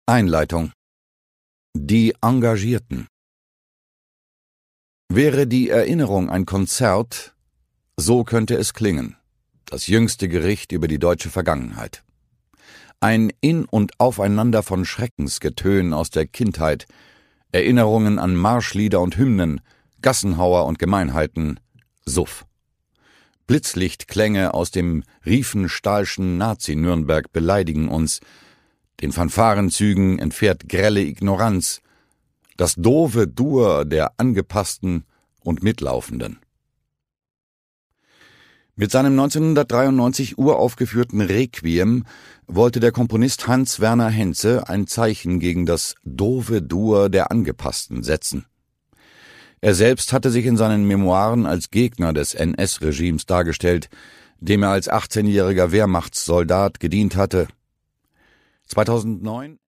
Einleitung. Die Engagierten. Wäre die Erinnerung ein Konzert, so könnte es klingen. Das jüngste Gericht über die deutsche Vergangenheit. Ein In- und Aufeinander von Schreckensgetön aus der Kindheit, Erinnerungen an Marschlieder und Hymnen, Gassenhauer und Gemeinheiten, Suff. Blitzlichtklänge aus dem Riefenstahlschen Nazi-Nürnberg beleidigen uns, den Fanfarenzügen entfährt grelle Ignoranz, das doofe Dur der Angepassten und Mitlaufenden. Mit seinem 1993 uraufgeführten Requiem wollte der Komponist Hans Werner Henze ein Zeichen gegen das doofe Dur der Angepassten setzen. Er selbst hatte sich in seinen Memoiren als Gegner des NS-Regimes dargestellt, dem er als 18-jähriger Wehrmachtssoldat gedient hatte. 2009